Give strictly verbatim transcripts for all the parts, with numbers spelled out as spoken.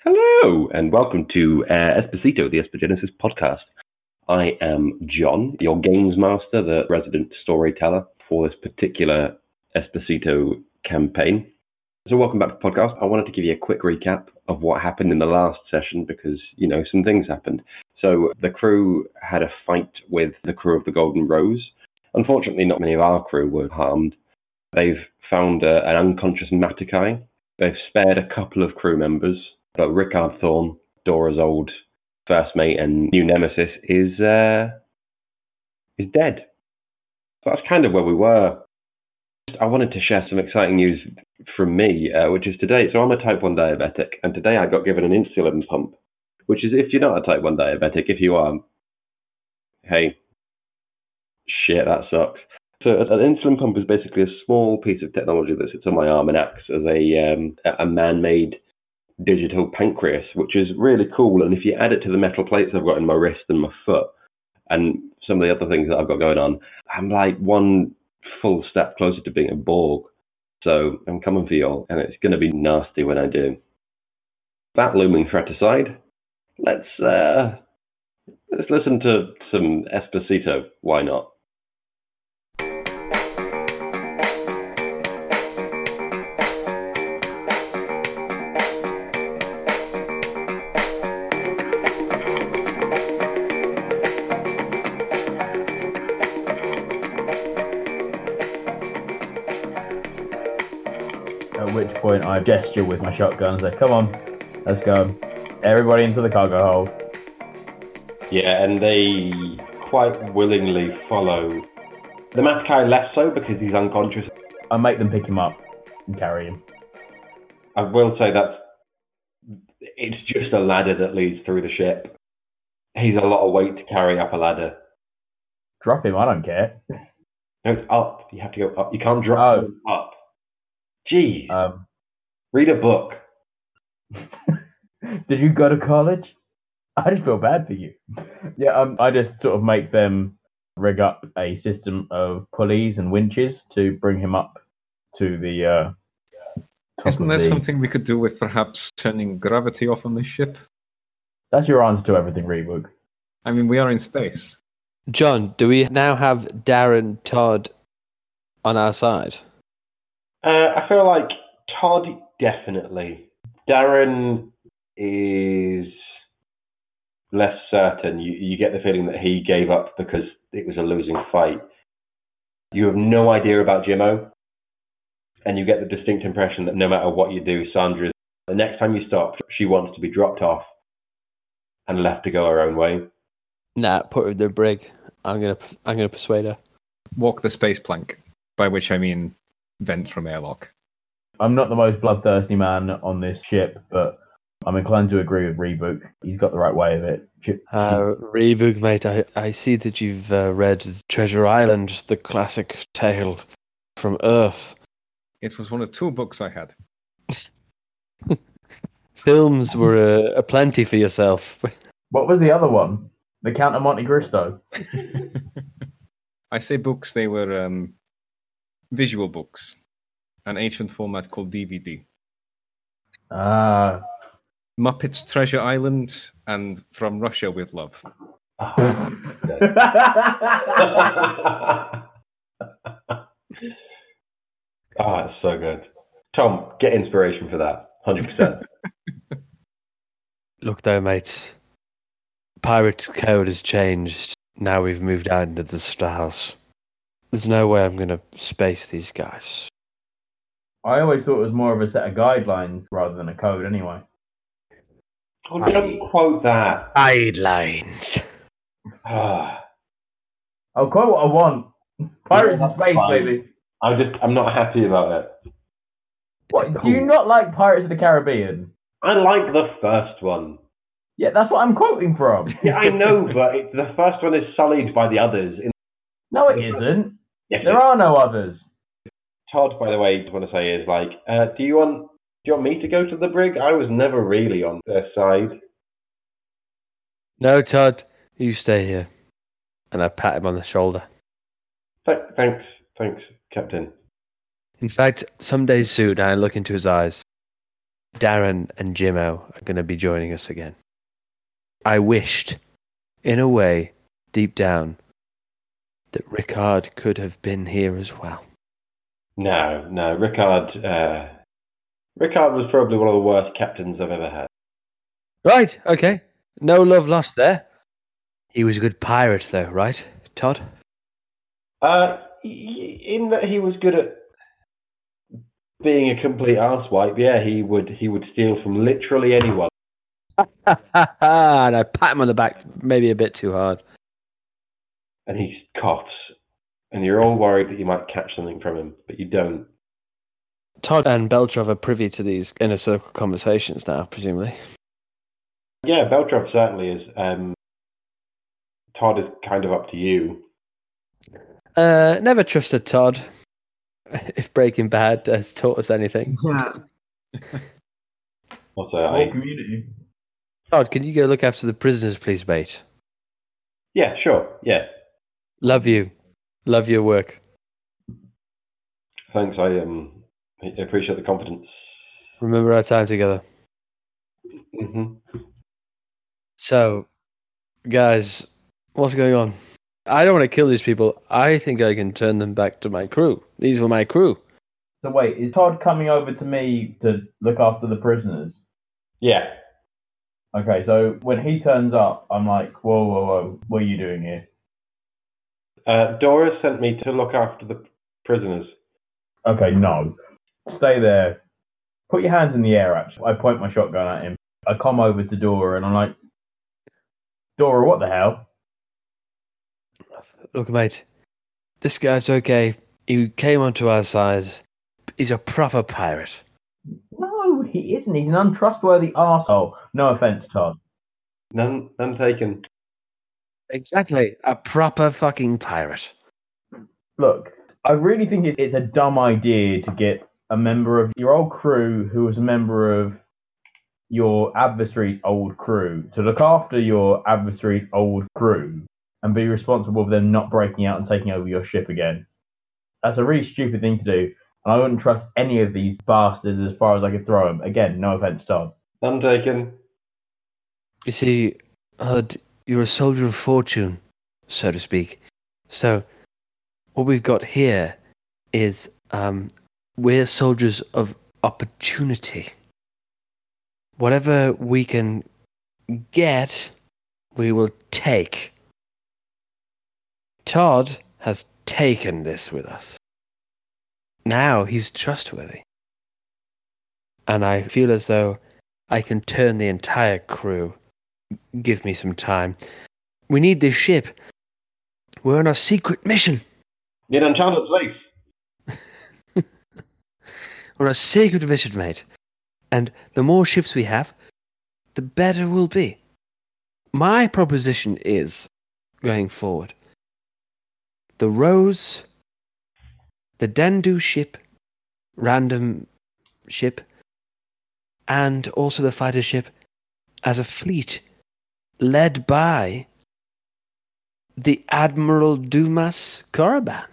Hello, and welcome to uh, Esposito, the Espogenesis podcast. I am John, your games master, the resident storyteller for this particular Esposito campaign. So welcome back to the podcast. I wanted to give you a quick recap of what happened in the last session because, you know, some things happened. So the crew had a fight with the crew of the Golden Rose. Unfortunately, not many of our crew were harmed. They've found uh, an unconscious Matakai. They've spared a couple of crew members. But Rickard Thorne, Dora's old first mate and new nemesis, is uh, is dead. So that's kind of where we were. I wanted to share some exciting news from me, uh, which is today. So I'm a type one diabetic, and today I got given an insulin pump, which is if you're not a type one diabetic, if you are, hey, shit, that sucks. So an insulin pump is basically a small piece of technology that sits on my arm and acts as a um, a man-made digital pancreas, which is really cool. And if you add it to the metal plates I've got in my wrist and my foot and some of the other things that I've got going on, I'm like one full step closer to being a Borg. So I'm coming for y'all, and it's going to be nasty when I do. That looming threat aside, let's uh, let's listen to some Esposito. Why not? At which point I gesture with my shotgun and say, come on, let's go. Everybody into the cargo hold. Yeah, and they quite willingly follow. The Matakai less so because he's unconscious. I make them pick him up and carry him. I will say that it's just a ladder that leads through the ship. He's a lot of weight to carry up a ladder. Drop him, I don't care. No, it's up. You have to go up. You can't drop Oh. him up. Jeez. Um, Read a book. Did you go to college? I just feel bad for you. Yeah, um, I just sort of make them rig up a system of pulleys and winches to bring him up to the uh, top Isn't of that the... something we could do with perhaps turning gravity off on this ship? That's your answer to everything, Reebok. I mean, we are in space. John, do we now have Darren Todd on our side? Uh, I feel like Todd, definitely. Darren is less certain. You, you get the feeling that he gave up because it was a losing fight. You have no idea about Jimmo, and you get the distinct impression that no matter what you do, Sandra, the next time you stop, she wants to be dropped off and left to go her own way. Nah, put her in the brig. I'm gonna, I'm gonna persuade her. Walk the space plank, by which I mean vent from airlock. I'm not the most bloodthirsty man on this ship, but I'm inclined to agree with Reebok. He's got the right way of it. Uh, Reebok, mate, I, I see that you've uh, read Treasure Island, the classic tale from Earth. It was one of two books I had. Films were a, a plenty for yourself. What was the other one? The Count of Monte Cristo. I say books, they were um, visual books. An ancient format called D V D. Ah. Muppets Treasure Island and From Russia with Love. Oh, it's so good. Tom, get inspiration for that. one hundred percent. Look though, mate. Pirate's code has changed. Now we've moved out into the stars. There's no way I'm gonna space these guys. I always thought it was more of a set of guidelines rather than a code anyway. Oh, don't quote that. Guidelines. Ah. I'll quote what I want. Pirates Yeah, in space, fine. baby. I'm just, I'm not happy about it. What, do you not like Pirates of the Caribbean? I like the first one. Yeah, that's what I'm quoting from. Yeah, I know, but it, the first one is sullied by the others. In, No, it isn't. yes, There it- are no others. Todd, by the way, I just want to say is like, uh, do you want, do you want me to go to the brig? I was never really on their side. No, Todd, you stay here. And I pat him on the shoulder. Th- thanks, thanks, Captain. In fact, some days soon I look into his eyes Darren and Jimmo are going to be joining us again. I wished, in a way, deep down, that Rickard could have been here as well. No, no, Rickard. Uh, Rickard was probably one of the worst captains I've ever had. Right, okay. No love lost there. He was a good pirate, though, right, Todd? Uh, in that he was good at being a complete arsewipe. Yeah, he would he would steal from literally anyone. And I pat him on the back, maybe a bit too hard. And he coughs, and you're all worried that you might catch something from him, but you don't. Todd and Beltrov are privy to these inner circle conversations now, presumably. Yeah, Beltrov certainly is. Um, Todd is kind of up to you. Uh, never trusted Todd, if Breaking Bad has taught us anything. Yeah. Also, Whole I, community. Todd, can you go look after the prisoners, please, mate? yeah, sure, yeah. Love you. Love your work. Thanks, I um, I appreciate the confidence. Remember our time together. hmm So, guys, what's going on? I don't want to kill these people. I think I can turn them back to my crew. These were my crew. So wait, is Todd coming over to me to look after the prisoners? Yeah. Okay, so when he turns up, I'm like, whoa, whoa, whoa, what are you doing here? Uh, Doris sent me to look after the prisoners. Okay, no. Stay there. Put your hands in the air, actually. I point my shotgun at him. I come over to Dora and I'm like, Dora, what the hell? Look, mate, this guy's okay. He came onto our side. He's a proper pirate. No, he isn't. He's an untrustworthy arsehole. No offense, Todd. None, none taken. Exactly. A proper fucking pirate. Look, I really think it's, it's a dumb idea to get a member of your old crew who was a member of your adversary's old crew to look after your adversary's old crew and be responsible for them not breaking out and taking over your ship again. That's a really stupid thing to do, and I wouldn't trust any of these bastards as far as I could throw them. Again, no offense, Todd. None taken. You see, uh, you're a soldier of fortune, so to speak. So, what we've got here is um, we're soldiers of opportunity. Whatever we can get, we will take. Todd has taken this with us. Now he's trustworthy. And I feel as though I can turn the entire crew. Give me some time. We need this ship. We're on a secret mission. Need enchanted place. We're on a secret mission, mate. And the more ships we have, the better we'll be. My proposition is, going forward, the Rose, the Dendu ship, random ship, and also the fighter ship as a fleet led by the Admiral Dumas Korriban.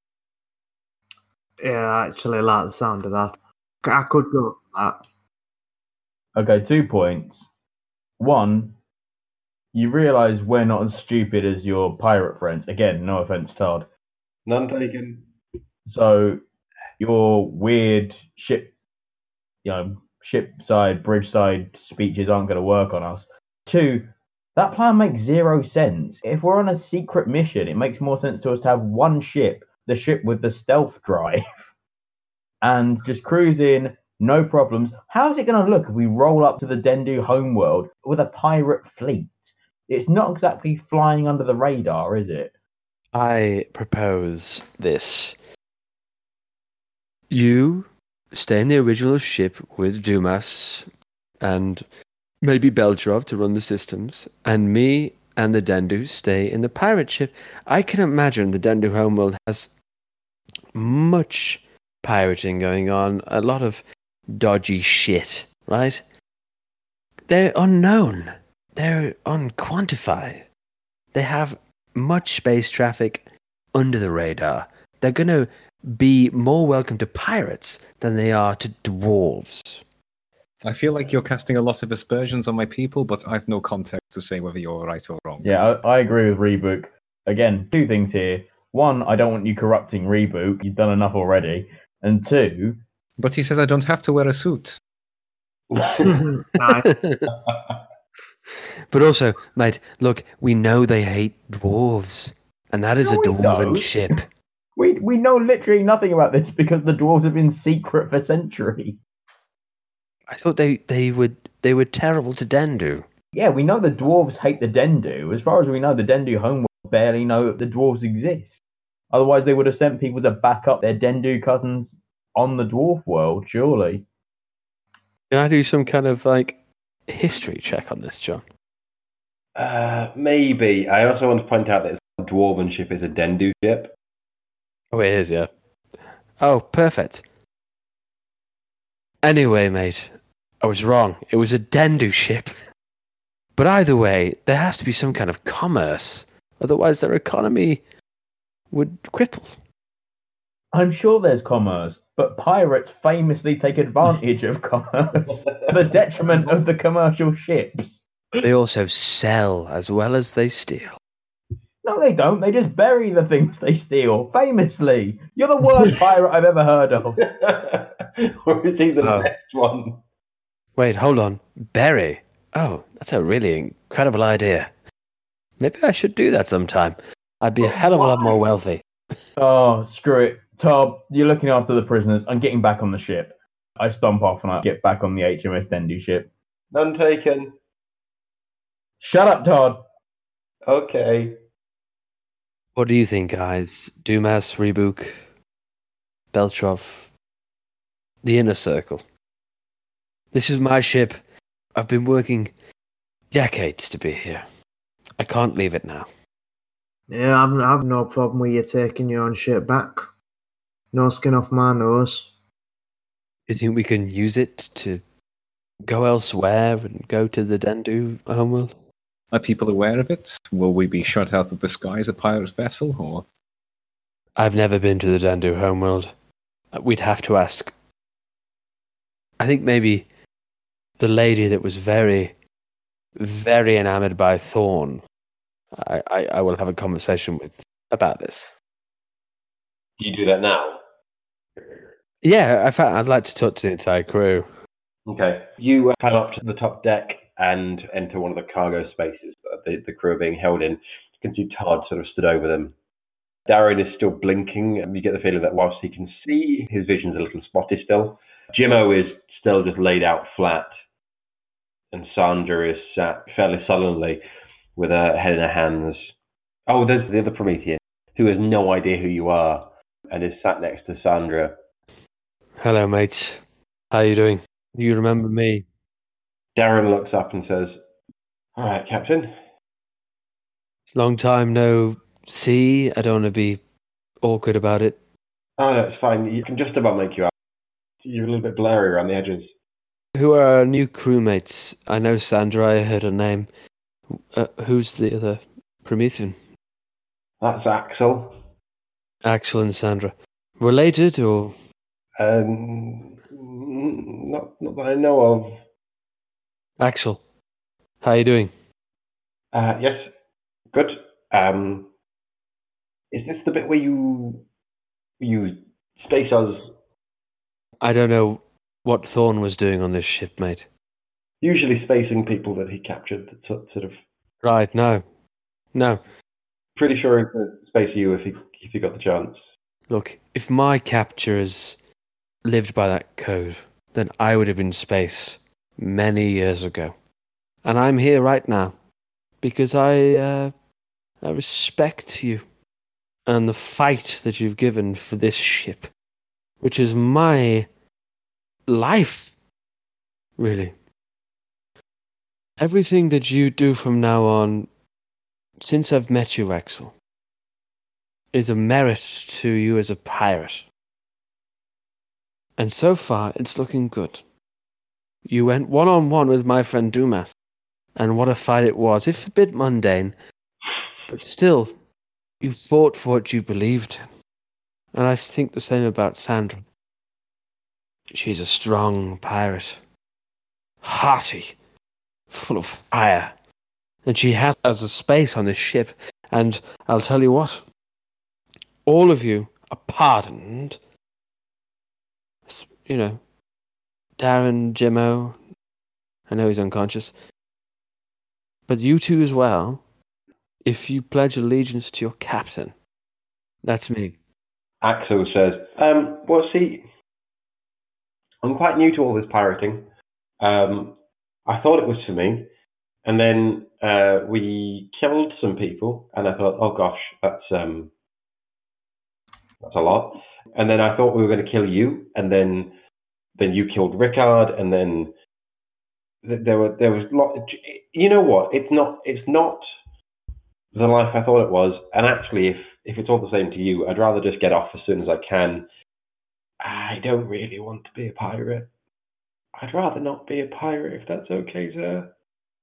Yeah, I actually like the sound of that. I could go for that. Okay, two points. One, you realise we're not as stupid as your pirate friends. Again, no offense, Todd. None taken. So your weird ship, you know, ship side, bridge side speeches aren't going to work on us. Two, that plan makes zero sense. If we're on a secret mission, it makes more sense to us to have one ship, the ship with the stealth drive, and just cruise in. No problems. How is it going to look if we roll up to the Dendu homeworld with a pirate fleet? It's not exactly flying under the radar, is it? I propose this. You stay in the original ship with Dumas and maybe Beltrov to run the systems, and me and the Dendu stay in the pirate ship. I can imagine the Dendu homeworld has much pirating going on, a lot of dodgy shit, right? They're unknown. They're unquantified. They have much space traffic under the radar. They're going to be more welcome to pirates than they are to dwarves. I feel like you're casting a lot of aspersions on my people, but I've no context to say whether you're right or wrong. Yeah, I, I agree with Reboot. Again, two things here. One, I don't want you corrupting Reboot. You've done enough already. And two... But he says I don't have to wear a suit. Nice. But also, mate, look, we know they hate dwarves, and that is No, a we dwarven don't. ship. We we know literally nothing about this because the dwarves have been secret for centuries. I thought they, they would they were terrible to Dendu. Yeah, we know the dwarves hate the Dendu. As far as we know, the Dendu homeworld barely know that the dwarves exist. Otherwise, they would have sent people to back up their Dendu cousins on the dwarf world, surely. Can I do some kind of like history check on this, John? Uh, maybe. I also want to point out that a dwarven ship is a Dendu ship. Oh, it is, yeah. Oh, perfect. Anyway, mate, I was wrong. It was a Dendu ship. But either way, there has to be some kind of commerce. Otherwise, their economy would cripple. I'm sure there's commerce, but pirates famously take advantage of commerce to the detriment of the commercial ships. They also sell as well as they steal. No, they don't. They just bury the things they steal. Famously. You're the worst pirate I've ever heard of. Or is he the Oh. best one? Wait, hold on. Berry. Oh, that's a really incredible idea. Maybe I should do that sometime. I'd be a hell of a lot more wealthy. Oh, screw it. Tob, you're looking after the prisoners. I'm getting back on the ship. I stomp off and I get back on the H M S Dendu ship. None taken. Shut up, Todd. Okay. What do you think, guys? Dumas, Rebook, Beltrov, the Inner Circle. This is my ship. I've been working decades to be here. I can't leave it now. Yeah, I've, I've no problem with you taking your own shit back. No skin off my nose. Do you think we can use it to go elsewhere and go to the Dendu homeworld? Are people aware of it? Will we be shot out of the sky as a pirate vessel, or? I've never been to the Dendu homeworld. We'd have to ask. I think maybe the lady that was very, very enamored by Thorn. I, I, I will have a conversation with about this. Do you do that now? Yeah, I fact, I'd like to talk to the entire crew. Okay. You uh, climb up to the top deck and enter one of the cargo spaces that the, the crew are being held in. You can see Todd sort of stood over them. Darren is still blinking, and you get the feeling that whilst he can see, his vision's a little spotty still. Jimmo is still just laid out flat, and Sandra is sat fairly sullenly with her head in her hands. Oh, there's the other Promethean, who has no idea who you are, and is sat next to Sandra. Hello, mates. How you doing? You remember me? Darren looks up and says, "All right, Captain." Long time no see. I don't want to be awkward about it. Oh, that's fine. You can just about make you out. You're a little bit blurry around the edges. Who are our new crewmates? I know Sandra. I heard her name. Uh, who's the other Promethean? That's Axel. Axel and Sandra. Related or? Um, not, not that I know of. Axel, how you doing? Uh, yes, good. Um, is this the bit where you you space us? I don't know what Thorn was doing on this ship, mate. Usually spacing people that he captured. That sort sort of. Right, no. No. Pretty sure he'd uh, space you if he if he got the chance. Look, if my captures lived by that code, then I would have been spaced many years ago. And I'm here right now because I, uh, I respect you and the fight that you've given for this ship, which is my life, really. Everything that you do from now on, since I've met you, Axel, is a merit to you as a pirate. And so far, it's looking good. You went one-on-one with my friend Dumas, and what a fight it was, if a bit mundane, but still, you fought for what you believed in. And I think the same about Sandra. She's a strong pirate, hearty, full of fire. And she has as a space on this ship. And I'll tell you what, all of you are pardoned. You know, Darren, Jimmo, I know he's unconscious. But you two as well, if you pledge allegiance to your captain. That's me. Axel says, um, well, see, I'm quite new to all this pirating. Um, I thought it was for me. And then uh, we killed some people, and I thought, oh gosh, that's um, that's a lot. And then I thought we were going to kill you, and then then you killed Rickard, and then th- there were there was lot. You know what? It's not it's not the life I thought it was. And actually, if if it's all the same to you, I'd rather just get off as soon as I can. I don't really want to be a pirate. I'd rather not be a pirate, if that's okay, sir.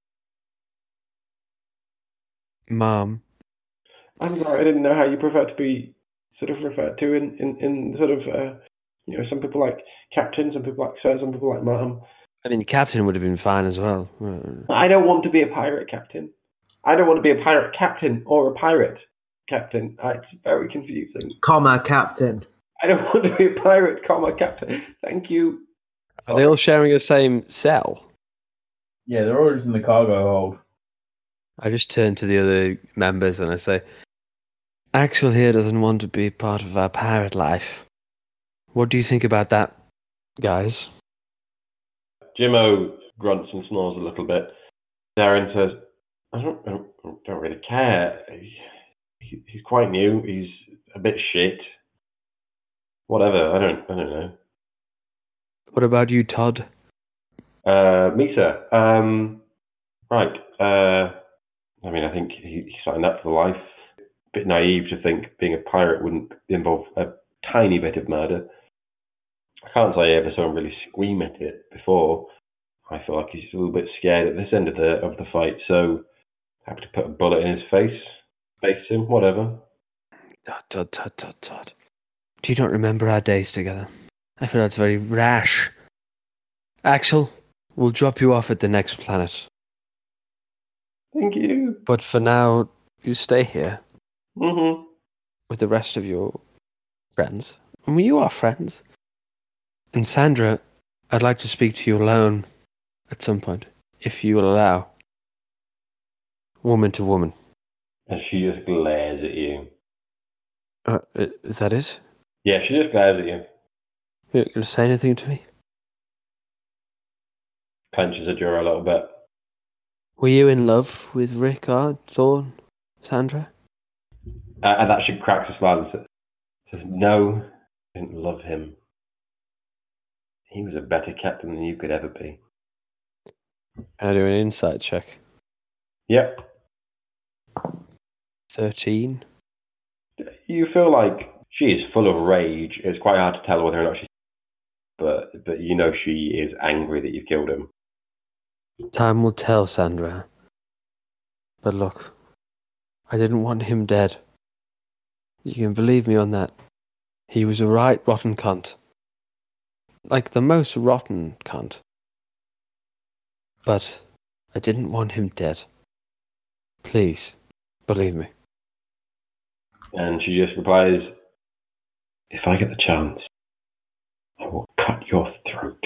Mom. I'm sorry, I didn't know how you prefer to be sort of referred to in, in, in sort of, uh, you know, some people like captain, some people like sir, some people like ma'am. I mean, captain would have been fine as well. I don't want to be a pirate captain. I don't want to be a pirate captain or a pirate captain. Uh, It's very confusing. Comma, captain. I don't want to be a pirate, comma, captain. Thank you. Are they all sharing the same cell? Yeah, they're all just in the cargo hold. I just turn to the other members and I say, Axel here doesn't want to be part of our pirate life. What do you think about that, guys? Jimmo grunts and snores a little bit. Darren says, I don't, I don't, I don't really care. He, he's quite new. He's a bit shit. Whatever. I don't. I don't know. What about you, Todd? Uh, Misa. Um, right. Uh, I mean, I think he, he signed up for life. A bit naive to think being a pirate wouldn't involve a tiny bit of murder. I can't say I ever saw him really scream at it before. I feel like he's a little bit scared at this end of the of the fight, so happy to put a bullet in his face, face him, whatever. Todd, Todd, Todd, Todd, Todd. Do you not remember our days together? I feel that's very rash. Axel, we'll drop you off at the next planet. Thank you. But for now, you stay here Mm-hmm. with the rest of your friends. I mean, you are friends. And Sandra, I'd like to speak to you alone at some point, if you will allow. Woman to woman. And she just glares at you. Uh, is that it? Yeah, she just glares at you. You're going to say anything to me? Clenches her jaw a little bit. Were you in love with Rickard, Thorn, Sandra? Uh, and that she cracks a smile and says, says, no, I didn't love him. He was a better captain than you could ever be. I'll do an insight check. Yep. thirteen. You feel like she is full of rage. It's quite hard to tell whether or not she's... But, but you know she is angry that you've killed him. Time will tell, Sandra. But look, I didn't want him dead. You can believe me on that. He was a right rotten cunt. Like the most rotten cunt. But I didn't want him dead. Please, believe me. And she just replies, if I get the chance, I will cut your throat.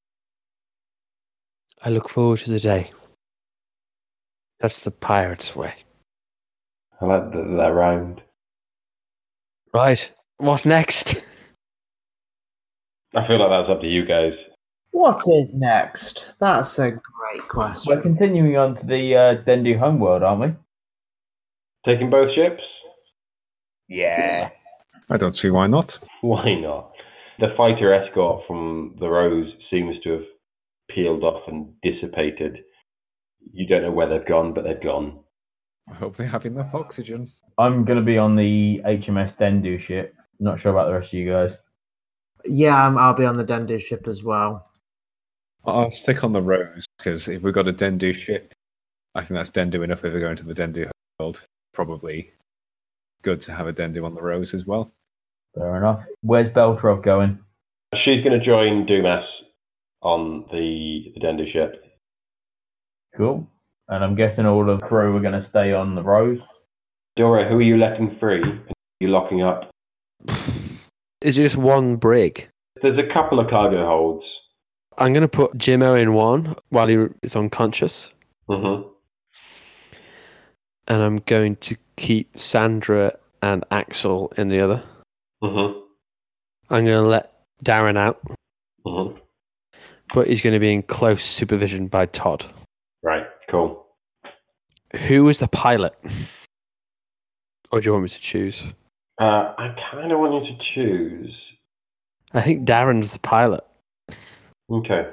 I look forward to the day. That's the pirate's way. I like that, that round. Right, what next? I feel like that's up to you guys. What is next? That's a great question. We're continuing on to the uh, Dendu homeworld, aren't we? Taking both ships? Yeah. I don't see why not. Why not? The fighter escort from the Rose seems to have peeled off and dissipated. You don't know where they've gone, but they've gone. I hope they have enough oxygen. I'm going to be on the H M S Dendu ship. Not sure about the rest of you guys. Yeah, I'm, I'll be on the Dendu ship as well. I'll stick on the Rose, because if we've got a Dendu ship, I think that's Dendu enough if we're going to the Dendu world. Probably good to have a Dendu on the Rose as well. Fair enough. Where's Beltrov going? She's going to join Dumas on the, the Dendu ship. Cool. And I'm guessing all the crew are going to stay on the Rose. Dora, who are you letting free? Are you locking up? Is it just one brig? There's a couple of cargo holds. I'm going to put Jimmo in one while he is unconscious. Mm-hmm. And I'm going to keep Sandra and Axel in the other. Mm-hmm. I'm going to let Darren out. Mm-hmm. But he's going to be in close supervision by Todd. Right, cool. Who was the pilot? Or do you want me to choose? Uh, I kind of want you to choose. I think Darren's the pilot. Okay.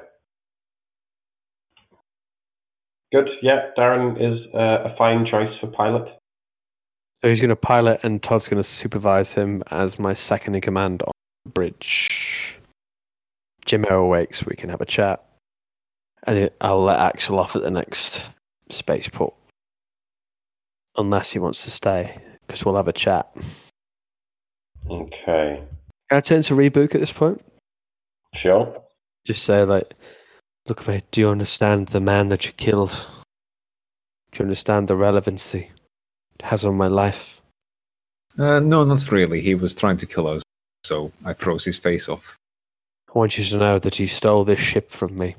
Good. Yeah, Darren is uh, a fine choice for pilot. So he's going to pilot and Todd's going to supervise him as my second in command on the bridge. Jimmo awakes, we can have a chat. And I'll let Axel off at the next spaceport. Unless he wants to stay, because we'll have a chat. Okay. Can I turn to Rebook at this point? Sure. Just say, like, look, mate, do you understand the man that you killed? Do you understand the relevancy it has on my life? Uh, no, not really. He was trying to kill us, so I froze his face off. I want you to know that he stole this ship from me.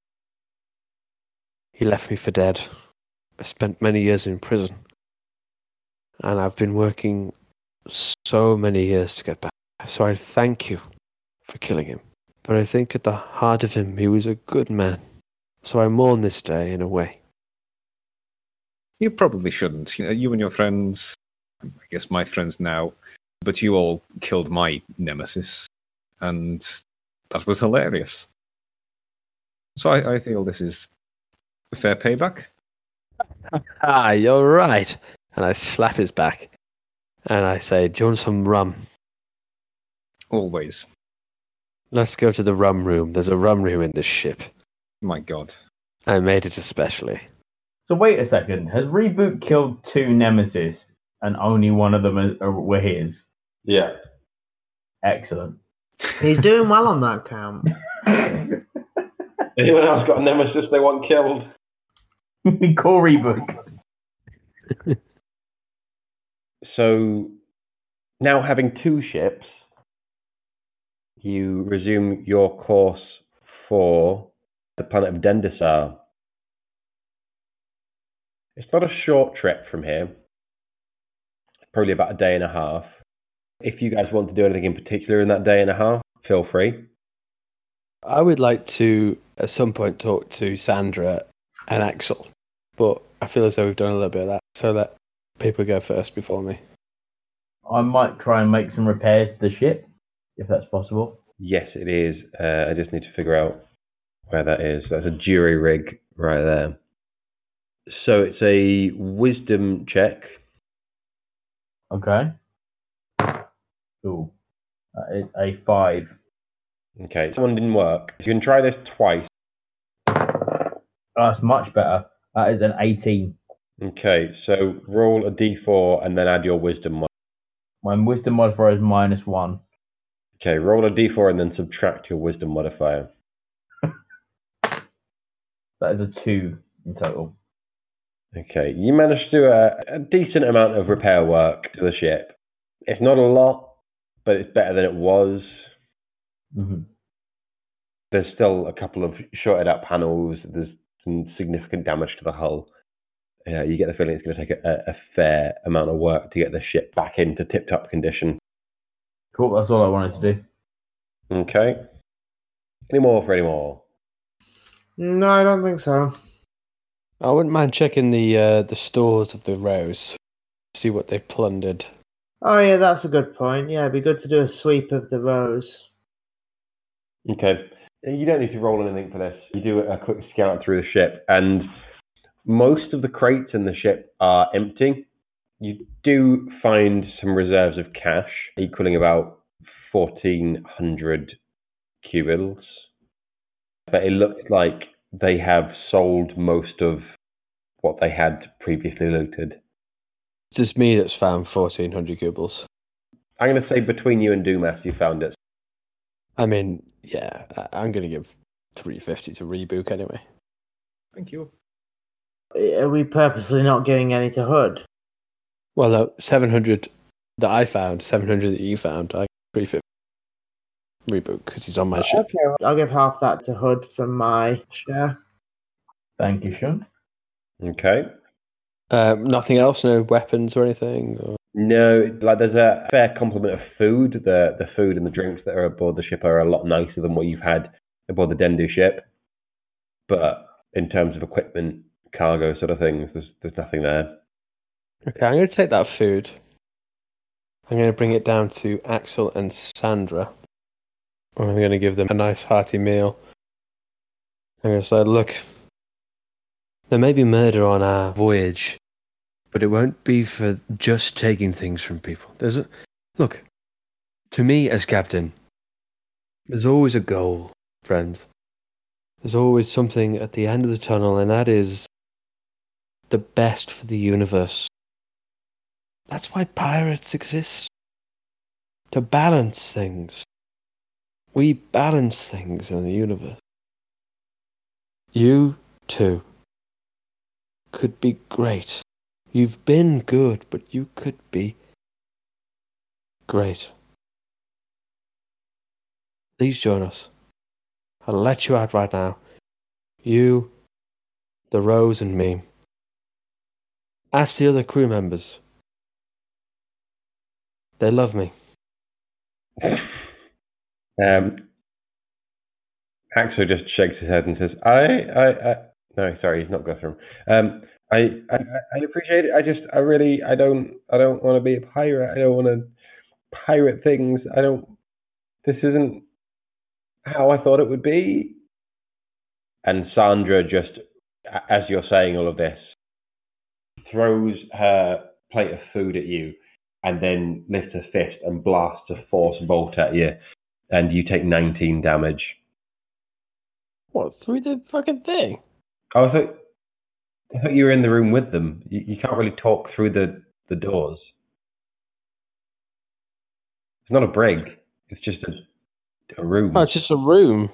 He left me for dead. I spent many years in prison. And I've been working so many years to get back. So I thank you for killing him. But I think at the heart of him, he was a good man. So I mourn this day in a way. You probably shouldn't. You know, you and your friends, I guess my friends now, but you all killed my nemesis. And that was hilarious. So I, I feel this is a fair payback. Ah, you're right. And I slap his back. And I say, do you want some rum? Always. Let's go to the rum room. There's a rum room in this ship. My God. I made it especially. So wait a second. Has Reboot killed two Nemesis and only one of them are, were his? Yeah. Excellent. He's doing well on that count. Anyone else got a nemesis they want killed? Call Reboot. So, now having two ships, you resume your course for the planet of Dendasar. It's not a short trip from here. Probably about a day and a half. If you guys want to do anything in particular in that day and a half, feel free. I would like to, at some point, talk to Sandra and Axel. But I feel as though we've done a little bit of that. So let people go first before me. I might try and make some repairs to the ship, if that's possible. Yes, it is. Uh, I just need to figure out where that is. That's a jury rig right there. So it's a wisdom check. Okay. Cool. That is a five. Okay, this one didn't work. You can try this twice. That's much better. That is an eighteen. Okay, so roll a d four and then add your wisdom mod. My wisdom modifier is minus one. Okay, roll a d four and then subtract your wisdom modifier. That is a two in total. Okay, you managed to do a, a decent amount of repair work to the ship. It's not a lot, but it's better than it was. Mm-hmm. There's still a couple of shorted out panels. There's some significant damage to the hull. Uh, you get the feeling it's going to take a, a fair amount of work to get the ship back into tip-top condition. Cool, that's all I wanted to do. Okay. Any more for any more? No, I don't think so. I wouldn't mind checking the uh, the stores of the Rose, see what they've plundered. Oh, yeah, that's a good point. Yeah, it'd be good to do a sweep of the Rose. Okay. You don't need to roll anything for this. You do a quick scout through the ship, and most of the crates in the ship are empty. You do find some reserves of cash, equaling about fourteen hundred cubils. But it looks like they have sold most of what they had previously looted. It's just me that's found fourteen hundred cubils. I'm going to say between you and Dumas, you found it. I mean, yeah, I- I'm going to give three fifty to Rebook anyway. Thank you. are we purposely not giving any to Hood? Well, no, seven hundred that I found, seven hundred that you found, I three fifty reboot because he's on my ship. Okay, well, I'll give half that to Hood for my share. Thank you, Sean. Okay. Um, nothing else, no weapons or anything. Or... No, like there's a fair complement of food. The the food and the drinks that are aboard the ship are a lot nicer than what you've had aboard the Dendu ship. But in terms of equipment, cargo sort of things, there's there's nothing there. Okay, I'm going to take that food. I'm going to bring it down to Axel and Sandra. I'm going to give them a nice hearty meal. I'm going to say, look, there may be murder on our voyage, but it won't be for just taking things from people. There's a look, to me as captain, there's always a goal, friends. There's always something at the end of the tunnel, and that is the best for the universe. That's why pirates exist. To balance things. We balance things in the universe. You, too, could be great. You've been good, but you could be great. Please join us. I'll let you out right now. You, the Rose, and me. Ask the other crew members. They love me. Um, Axel just shakes his head and says, "I, I, I no, sorry, he's not Guthrum. Um, I, I, I appreciate it. I just, I really, I don't, I don't want to be a pirate. I don't want to pirate things. I don't. This isn't how I thought it would be." And Sandra just, as you're saying all of this, throws her plate of food at you, and then lifts her fist and blasts a force bolt at you, and you take nineteen damage. What, through the fucking thing? Oh, I thought, I thought you were in the room with them. You, you can't really talk through the, the doors. It's not a brig. It's just a, a room. Oh, it's just a room.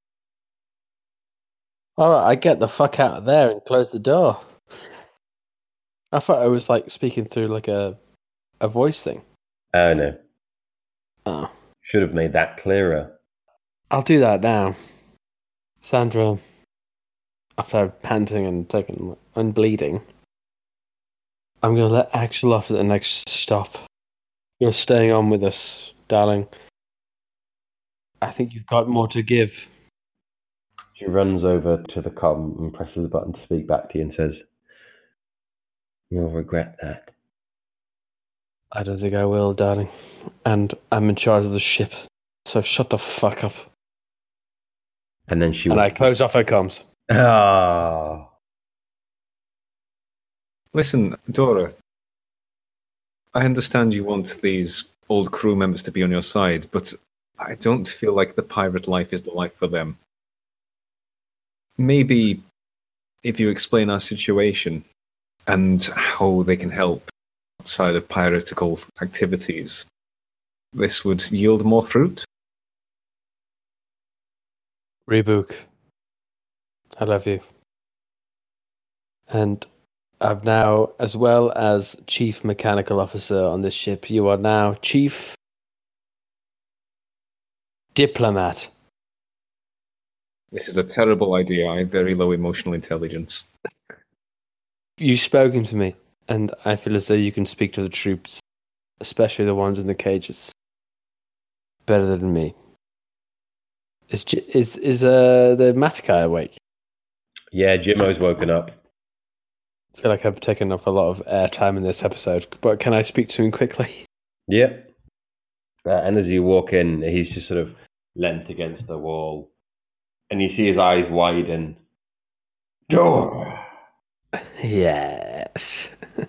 Alright, I get the fuck out of there and close the door. I thought I was like speaking through like a a voice thing. Oh, no. Oh. Should have made that clearer. I'll do that now. Sandra, after panting and taking and bleeding, I'm gonna let Axel off at the next stop. You're staying on with us, darling. I think you've got more to give. She runs over to the comm and presses the button to speak back to you and says, "You'll regret that." I don't think I will, darling. And I'm in charge of the ship, so shut the fuck up. And then she And I close off her comms. Ah. Listen, Dora, I understand you want these old crew members to be on your side, but I don't feel like the pirate life is the life for them. Maybe if you explain our situation and how they can help outside of piratical activities, this would yield more fruit. Rebook. I love you. And I'm now, as well as Chief Mechanical Officer on this ship, you are now Chief Diplomat. This is a terrible idea. I have very low emotional intelligence. You've spoken to me, and I feel as though you can speak to the troops, especially the ones in the cages, better than me. Is is is uh the Matakai awake? Yeah, Jimmo's woken up. I feel like I've taken up a lot of airtime in this episode, but can I speak to him quickly? Yep. Uh, and as you walk in, he's just sort of leant against the wall, and you see his eyes widen. Door. Yes.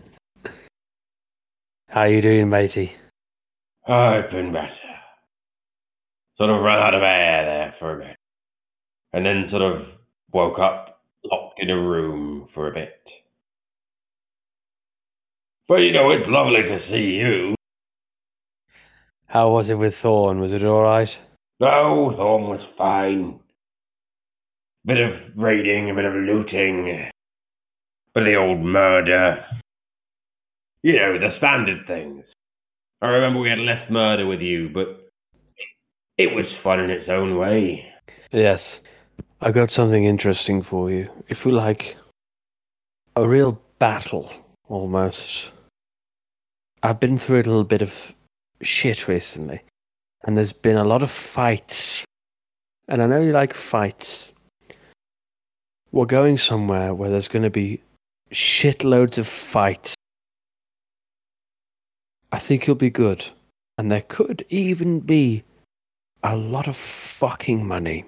How you doing, matey? I've been better. Sort of ran out of air there for a bit, and then sort of woke up, locked in a room for a bit. But you know, it's lovely to see you. How was it with Thorn? Was it all right? No, Thorn was fine. Bit of raiding, a bit of looting. But the old murder. You know, the standard things. I remember we had less murder with you, but it was fun in its own way. Yes. I got something interesting for you. If you like a real battle, almost. I've been through a little bit of shit recently, and there's been a lot of fights. And I know you like fights. We're going somewhere where there's going to be shitloads of fights. I think you'll be good. And there could even be a lot of fucking money.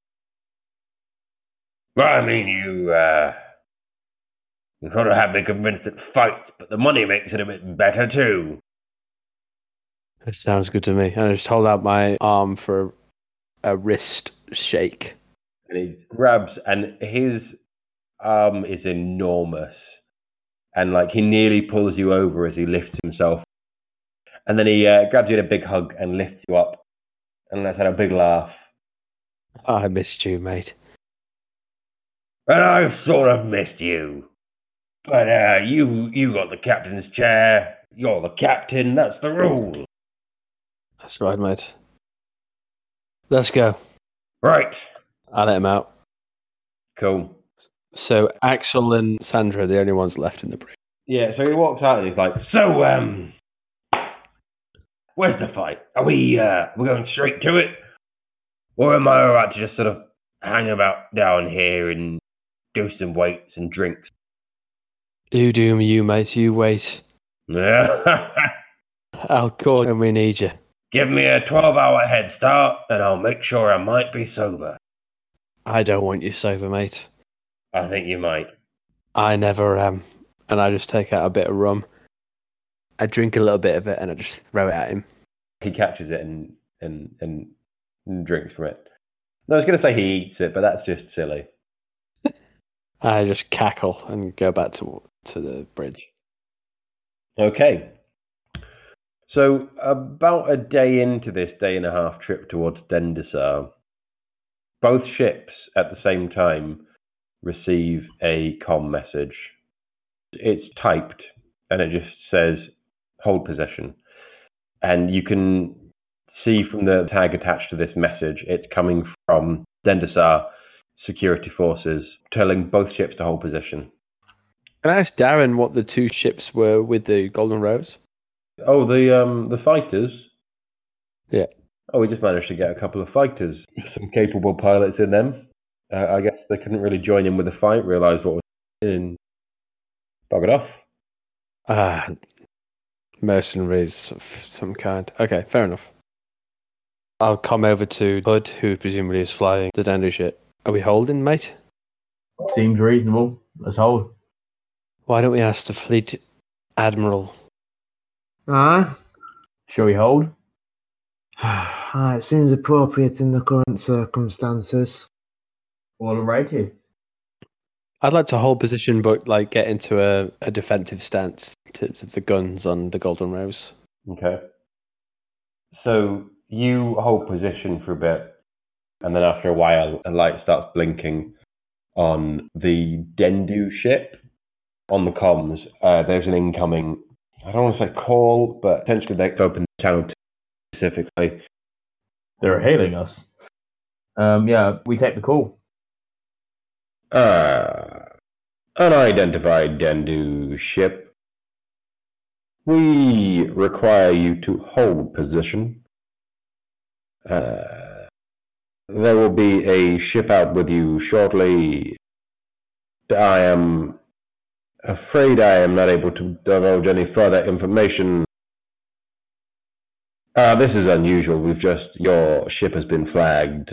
Well, I mean, you, uh... You sort of have me convinced it fights, but the money makes it a bit better, too. It sounds good to me. And I just hold out my arm for a wrist shake. And he grabs, and his arm is enormous. And, like, he nearly pulls you over as he lifts himself. And then he uh, grabs you in a big hug and lifts you up. And let's have a big laugh. Oh, I missed you, mate. And I've sort of missed you. But uh, you you got the captain's chair. You're the captain. That's the rule. That's right, mate. Let's go. Right. I let him out. Cool. So Axel and Sandra are the only ones left in the bridge. Yeah, so he walks out and he's like, so, um, where's the fight? Are we, uh, we going straight to it? Or am I alright to just sort of hang about down here and do some weights and drinks? You do, you, mate. You wait. I'll call when we need you. Give me a twelve-hour head start, and I'll make sure I might be sober. I don't want you sober, mate. I think you might. I never am. And I just take out a bit of rum. I drink a little bit of it, and I just throw it at him. He catches it and and and, and drinks from it. No, I was going to say he eats it, but that's just silly. I just cackle and go back to to the bridge. Okay. So about a day into this day and a half trip towards Dendesar, both ships at the same time receive a comm message. It's typed and it just says hold position. And you can see from the tag attached to this message, it's coming from Dendesar security forces telling both ships to hold position. Can I ask Darren what the two ships were with the Golden Rose? Oh, the um the fighters? Yeah. Oh, we just managed to get a couple of fighters. Some capable pilots in them. Uh, I guess they couldn't really join in with the fight, realise what was in. Buggered off. Ah, mercenaries of some kind. Okay, fair enough. I'll come over to Hood, who presumably is flying the Dandu ship. Are we holding, mate? Seems reasonable. Let's hold. Why don't we ask the fleet admiral? Aye. Shall we hold? Aye, it seems appropriate in the current circumstances. Alrighty. I'd like to hold position, but like get into a, a defensive stance in terms of the guns on the Golden Rose. Okay. So you hold position for a bit, and then after a while, a light starts blinking on the Dendu ship. On the comms, uh, there's an incoming, I don't want to say call, but essentially they open the channel specifically. They're hailing us. Um, yeah, we take the call. Uh, unidentified Dendu ship. We require you to hold position. Uh, there will be a ship out with you shortly. I am afraid I am not able to divulge any further information. Uh, this is unusual. We've just, your ship has been flagged.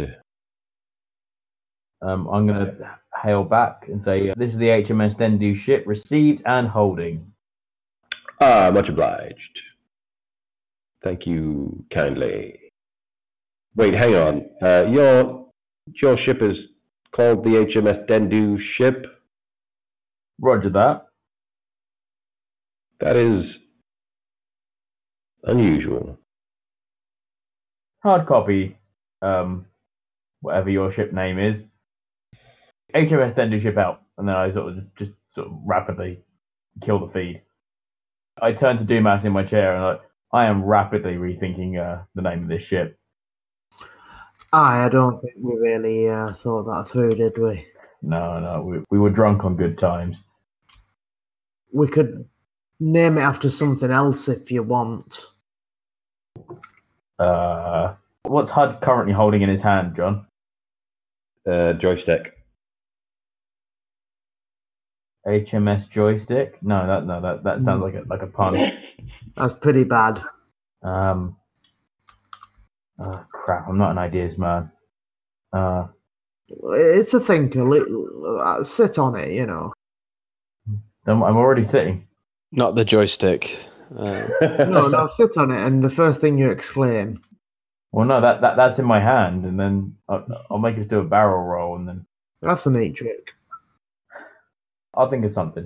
Um, I'm going to hail back and say, this is the H M S Dendu ship, received and holding. Ah, much obliged. Thank you kindly. Wait, hang on. Uh, your, your ship is called the H M S Dendu ship? Roger that. That is unusual. Hard copy, um, whatever your ship name is. H M S Dendu ship out. And then I sort of just sort of rapidly kill the feed. I turn to Dumas in my chair and like, I am rapidly rethinking uh, the name of this ship. I, I don't think we really uh, thought that through, did we? No, no, we, we were drunk on good times. We could name it after something else if you want. Uh, what's H U D currently holding in his hand, John? Uh, joystick. H M S joystick? No, that no, that, that sounds like a like a pun. That's pretty bad. Um, oh, crap, I'm not an ideas man. Uh, It's a thinker. Li- Sit on it, you know. I'm, I'm already sitting. Not the joystick. Uh, No, no, sit on it, and the first thing you exclaim. Well, no, that, that that's in my hand, and then I'll, I'll make us do a barrel roll, and then That's a neat trick. I'll think of something.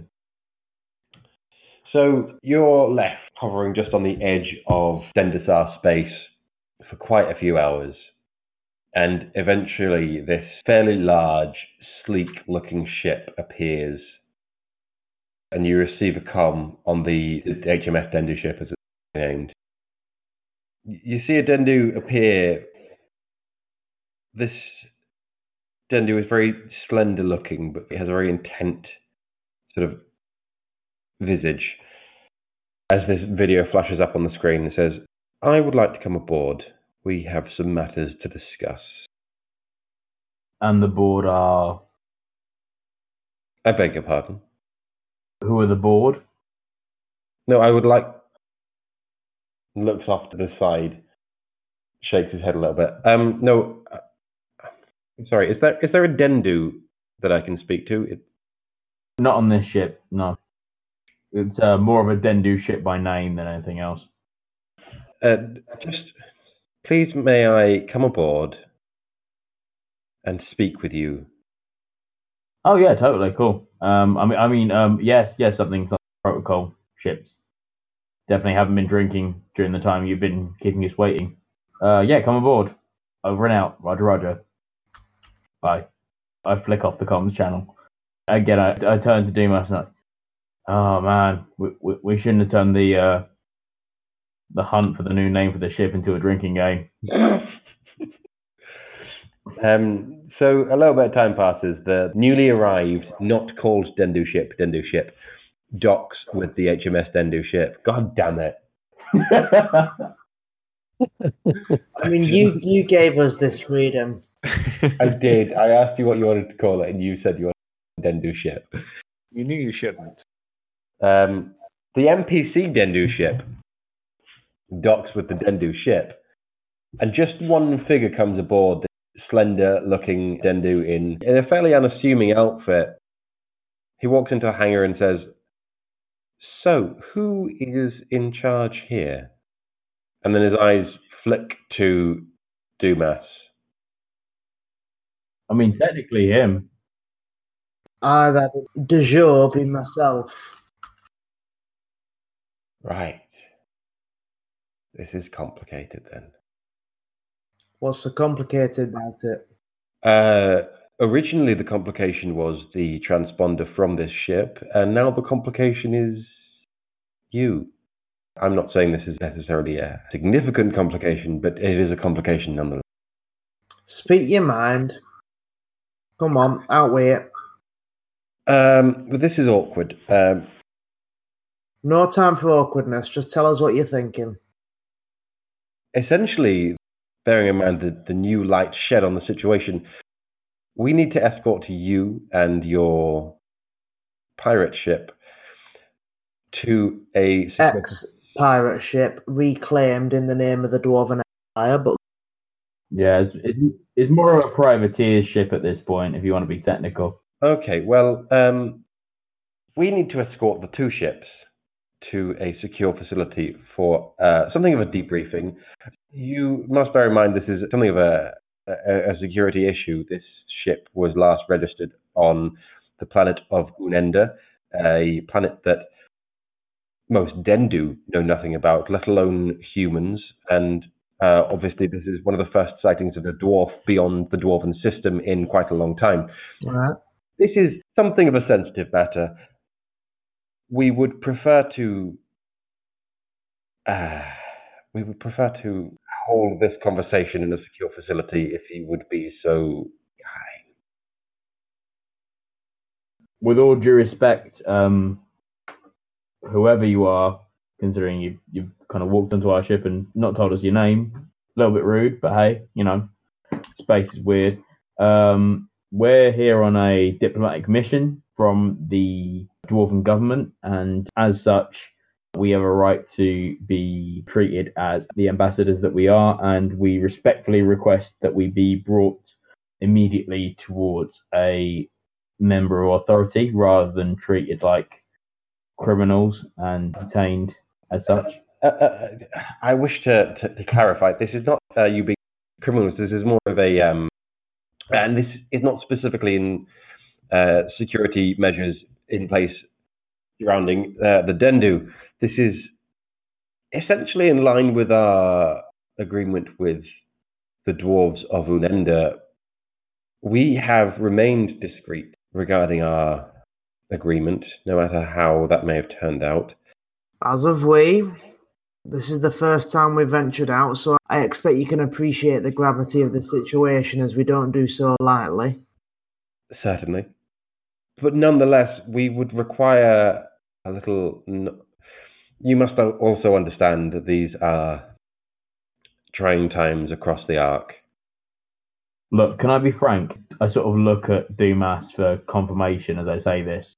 So you're left hovering just on the edge of Dendasar space for quite a few hours. And eventually this fairly large, sleek-looking ship appears. And you receive a comm on the H M S Dendu ship, as it's named. You see a Dendu appear. This Dendu is very slender-looking, but it has a very intent sort of visage. As this video flashes up on the screen, it says, "I would like to come aboard. We have some matters to discuss." And the board are... I beg your pardon. Who are the board? No, I would like... Looks off to the side, shakes his head a little bit. Um, no, uh, I'm sorry. Is there is there a Dendu that I can speak to? It, Not on this ship, no. It's uh, more of a Dendu ship by name than anything else. uh, just please, may I come aboard and speak with you? Oh yeah, totally cool. Um, I mean, I mean, um, yes, yes, something, something protocol ships. Definitely haven't been drinking during the time you've been keeping us waiting. Uh, yeah, come aboard. Over and out. Roger, Roger. Bye. I flick off the comms channel. Again, I, I turn to Dumas and like, oh man, we, we we shouldn't have turned the uh, the hunt for the new name for the ship into a drinking game. um, so a little bit of time passes. The newly arrived, not called Dendu ship, Dendu ship, docks with the H M S Dendu ship. God damn it. I mean, you you gave us this freedom. I did. I asked you what you wanted to call it, and you said you wanted a Dendu ship. You knew you shouldn't. Um, the N P C Dendu ship docks with the Dendu ship, and just one figure comes aboard, the slender-looking Dendu in, in a fairly unassuming outfit. He walks into a hangar and says, "So, who is in charge here?" And then his eyes flick to Dumas. I mean, technically him. I that de jour be myself. Right. This is complicated then. What's so complicated about it? Uh, originally, the complication was the transponder from this ship, and now the complication is you. I'm not saying this is necessarily a significant complication, but it is a complication nonetheless. Speak your mind. Come on, outweigh it. Um, but this is awkward. Um, No time for awkwardness. Just tell us what you're thinking. essentially, bearing in mind the, the new light shed on the situation, we need to escort you and your pirate ship to a Ex-pirate ship reclaimed in the name of the Dwarven Empire, but Yeah, it's, it's, it's more of a privateer ship at this point, if you want to be technical. Okay, well, um, we need to escort the two ships to a secure facility for uh, something of a debriefing. You must bear in mind this is something of a, a, a security issue. This ship was last registered on the planet of Unenda, a planet that most Dendu know nothing about, let alone humans. And uh, obviously this is one of the first sightings of a dwarf beyond the dwarven system in quite a long time. all right. This is something of a sensitive matter. we would prefer to. Uh, we would prefer to hold this conversation in a secure facility if you would be so kind. With all due respect, um, whoever you are, considering you you've kind of walked onto our ship and not told us your name, a little bit rude, but hey, you know, space is weird. Um, we're here on a diplomatic mission from the Dwarven government, and as such, we have a right to be treated as the ambassadors that we are, and we respectfully request that we be brought immediately towards a member of authority rather than treated like criminals and detained as such. Uh, uh, I wish to, to, to clarify, this is not uh, you being criminals, this is more of a, um, and this is not specifically in uh, security measures in place surrounding uh, the Dendu. This is essentially in line with our agreement with the dwarves of Unenda. We have remained discreet regarding our agreement, no matter how that may have turned out. As of we, this is the first time we've ventured out, so I expect you can appreciate the gravity of the situation as we don't do so lightly. Certainly. But nonetheless, we would require a little... You must also understand that these are trying times across the Ark. Look, can I be frank? I sort of look at Dumas for confirmation as I say this.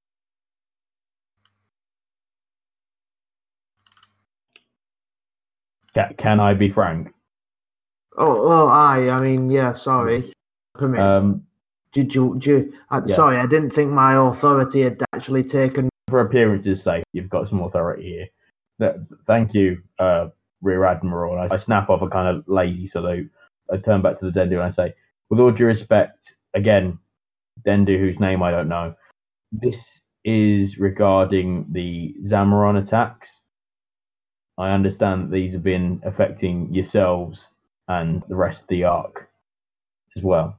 Can, can I be frank? Oh, oh, aye. I mean, yeah. Sorry. Permit. Um, did you? Did you uh, yeah. Sorry, I didn't think my authority had actually taken. For appearances' sake, you've got some authority here. Th- thank you, uh, Rear Admiral. I, I snap off a kind of lazy salute. I turn back to the Dendu and I say, with all due respect, again, Dendu, whose name I don't know, this is regarding the Zamaron attacks. I understand that these have been affecting yourselves and the rest of the Ark as well.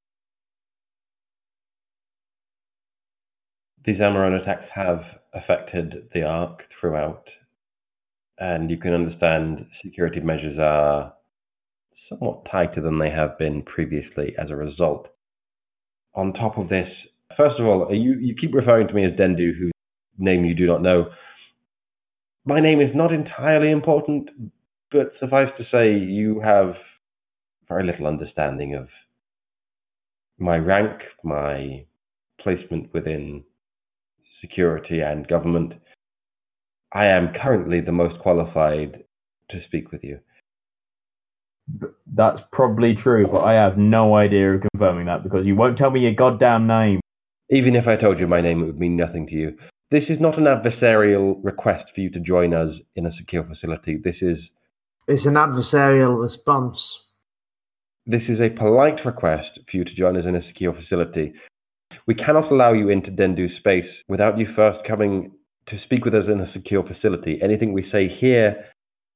The Zamaron attacks have affected the Ark throughout, and you can understand security measures are somewhat tighter than they have been previously as a result. On top of this, first of all, you, you keep referring to me as Dendu, whose name you do not know. My name is not entirely important, but suffice to say, you have very little understanding of my rank, my placement within security and government. I am currently the most qualified to speak with you. That's probably true, but I have no idea of confirming that because you won't tell me your goddamn name. Even if I told you my name, it would mean nothing to you. This is not an adversarial request for you to join us in a secure facility. This is... It's an adversarial response. This is a polite request for you to join us in a secure facility. We cannot allow you into Dendu space without you first coming to speak with us in a secure facility. Anything we say here,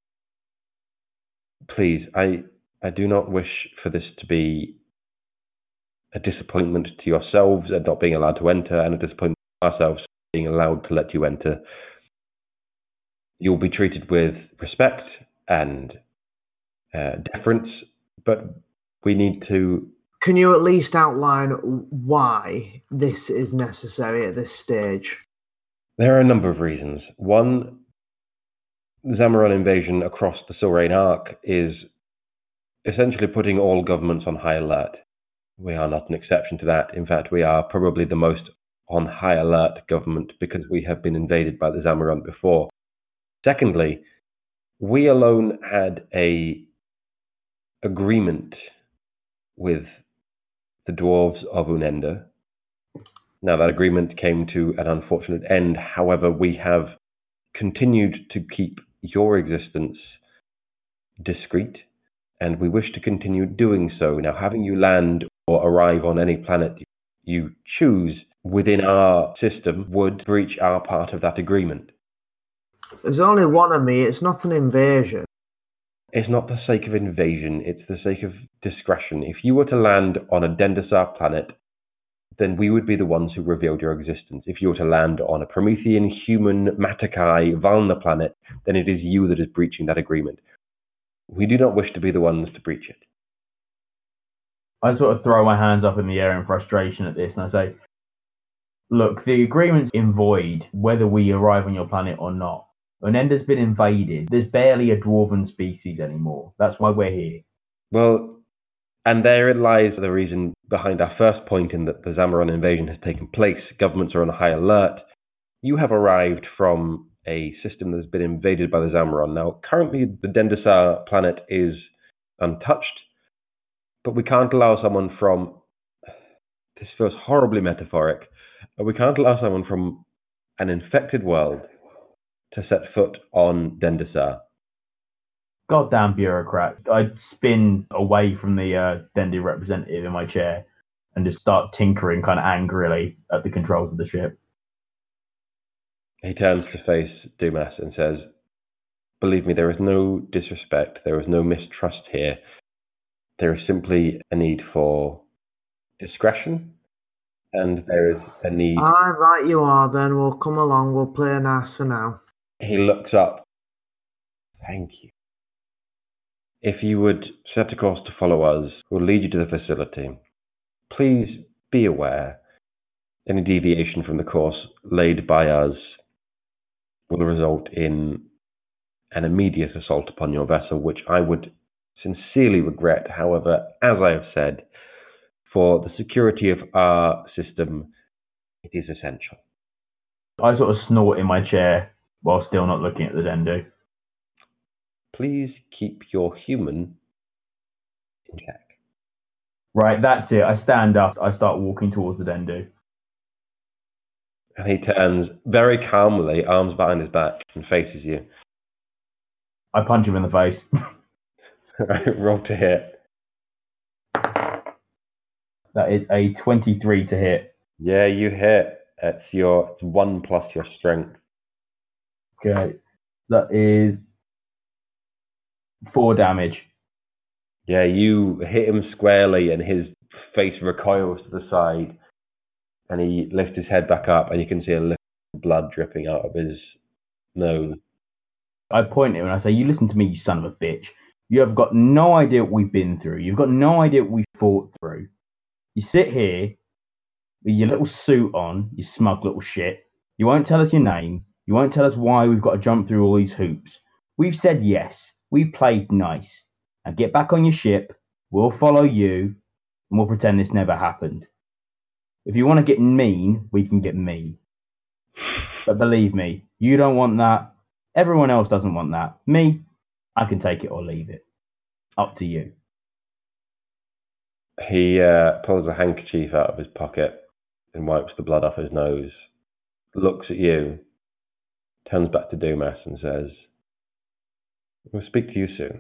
please, I I do not wish for this to be a disappointment to yourselves and not being allowed to enter, and a disappointment to ourselves being allowed to let you enter. You'll be treated with respect and uh, deference, but we need to... Can you at least outline why this is necessary at this stage? There are a number of reasons. One, the Zamaron invasion across the Silrain Arc is essentially putting all governments on high alert. We are not an exception to that. In fact, we are probably the most on high alert government because we have been invaded by the Zamaron before. Secondly, we alone had a agreement with the dwarves of Unenda. Now, that agreement came to an unfortunate end. However, we have continued to keep your existence discreet, and we wish to continue doing so. Now, having you land or arrive on any planet you choose within our system would breach our part of that agreement. There's only one of me. It's not an invasion. It's not the sake of invasion. It's the sake of discretion. If you were to land on a Dendasar planet then we would be the ones who revealed your existence. If you were to land on a Promethean human Matakai Valna planet, then it is you that is breaching that agreement. We do not wish to be the ones to breach it. I sort of throw my hands up in the air in frustration at this, and I say, look, the agreement's in void whether we arrive on your planet or not. When Ender's been invaded, there's barely a dwarven species anymore. That's why we're here. Well, and therein lies the reason behind our first point in that the Zamaron invasion has taken place. Governments are on high alert. You have arrived from a system that has been invaded by the Zamaron. Now, currently, the Dendesar planet is untouched, but we can't allow someone from... This feels horribly metaphoric. We can't allow someone from an infected world to set foot on Dendesar. Goddamn bureaucrat. I'd spin away from the uh, Dendi representative in my chair and just start tinkering kind of angrily at the controls of the ship. He turns to face Dumas and says, believe me, there is no disrespect, there is no mistrust here. There is simply a need for discretion, and there is a need... Ah, right you are then. We'll come along, we'll play nice for now. He looks up. Thank you. If you would set a course to follow us, we'll lead you to the facility. Please be aware, any deviation from the course laid by us will result in an immediate assault upon your vessel, which I would sincerely regret. However, as I have said, for the security of our system, it is essential. I sort of snort in my chair while still not looking at the Dendu. Please keep your human in check. Right, that's it. I stand up. I start walking towards the Dendu. And he turns very calmly, arms behind his back, and faces you. I punch him in the face. Right, roll to hit. That is a twenty-three to hit. Yeah, you hit. It's your it's one plus your strength. Okay. That is four damage. Yeah, you hit him squarely and his face recoils to the side and he lifts his head back up and you can see a little blood dripping out of his nose. I point at him and I say, you listen to me, you son of a bitch. You have got no idea what we've been through. You've got no idea what we've fought through. You sit here with your little suit on, you smug little shit. You won't tell us your name. You won't tell us why we've got to jump through all these hoops. We've said yes. We played nice. Now get back on your ship. We'll follow you and we'll pretend this never happened. If you want to get mean, we can get mean. But believe me, you don't want that. Everyone else doesn't want that. Me, I can take it or leave it. Up to you. He uh, pulls a handkerchief out of his pocket and wipes the blood off his nose, looks at you, turns back to Dumas and says, we'll speak to you soon.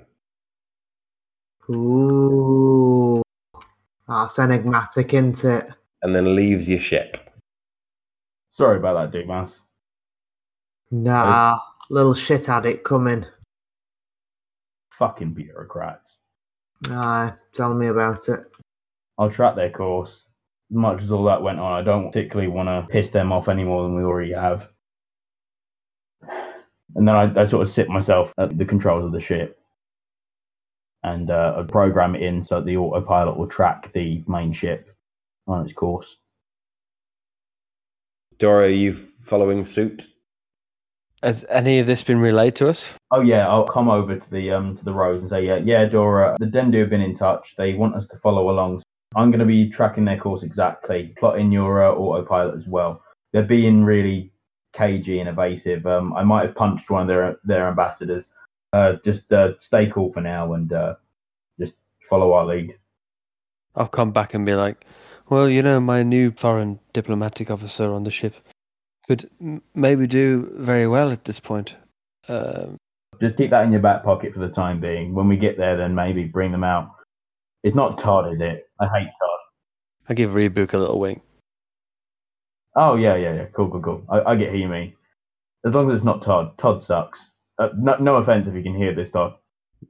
Ooh. That's enigmatic, isn't it? And then leaves your ship. Sorry about that, Dumas. Nah, little shit had it coming. Fucking bureaucrats. Aye, tell me about it. I'll track their course. As much as all that went on, I don't particularly want to piss them off any more than we already have. And then I, I sort of sit myself at the controls of the ship. And uh, I program it in so that the autopilot will track the main ship on its course. Dora, are you following suit? Has any of this been relayed to us? Oh yeah, I'll come over to the um to the road and say, yeah, yeah, Dora, the Dendu have been in touch. They want us to follow along. I'm going to be tracking their course exactly, plotting your uh, autopilot as well. They're being really cagey and evasive. Um, I might have punched one of their their ambassadors. Uh, just uh, stay cool for now and uh, just follow our lead. I'll come back and be like, well, you know, my new foreign diplomatic officer on the ship could m- maybe do very well at this point. Um, Just keep that in your back pocket for the time being. When we get there, then maybe bring them out. It's not Todd, is it? I hate Todd. I give Rebook a little wink. Oh, yeah, yeah, yeah. Cool, cool, cool. I, I get who you mean. As long as it's not Todd. Todd sucks. Uh, no, no offense if you can hear this, Todd.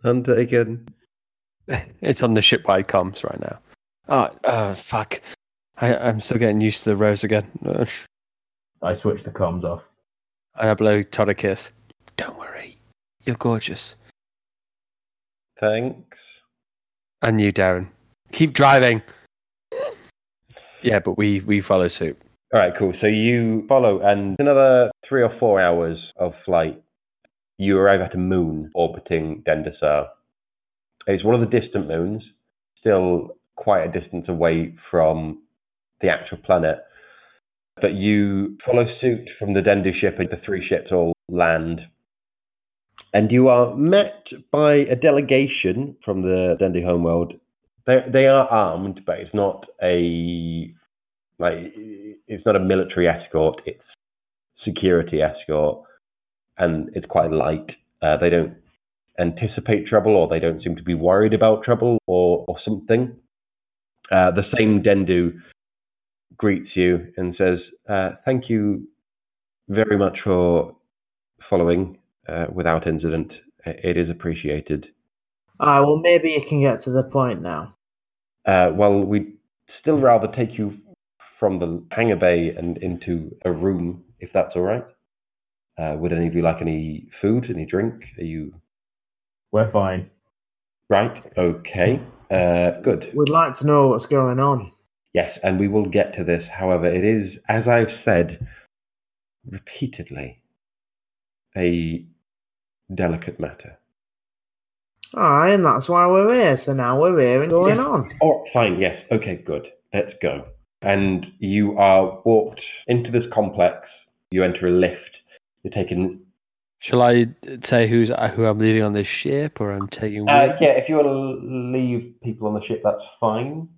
Undertaken. It's on the shipwide comms right now. Oh, uh, fuck. I, I'm still getting used to the rose again. And I switched the comms off. I blow Todd a kiss. Don't worry, you're gorgeous. Thanks. And you, Darren. Keep driving. Yeah, but we we follow suit. All right, cool. So you follow, and another three or four hours of flight, you arrive at a moon orbiting Dendasar. It's one of the distant moons, still quite a distance away from the actual planet. But you follow suit from the Dendu ship, and the three ships all land. And you are met by a delegation from the Dendu homeworld. They they are armed, but it's not a like it's not a military escort. It's security escort, and it's quite light. Uh, they don't anticipate trouble, or they don't seem to be worried about trouble, or or something. Uh, the same Dendu greets you and says, uh, "Thank you very much for following uh, without incident. It is appreciated." Alright, well, maybe you can get to the point now. Uh, well, we'd still rather take you from the hangar bay and into a room, if that's all right. Uh, would any of you like any food, any drink? Are you We're fine. right? Okay. Uh, good. We'd like to know what's going on. Yes, and we will get to this. However, it is, as I've said repeatedly, a delicate matter. Alright, and that's why we're here. So now we're here and going Yes. on. Oh, fine. Yes. Okay, good. Let's go. And you are walked into this complex. You enter a lift. You're taken. Shall I say who's who I'm leaving on this ship, or I'm taking Uh, with? yeah, if you want to leave people on the ship, that's fine.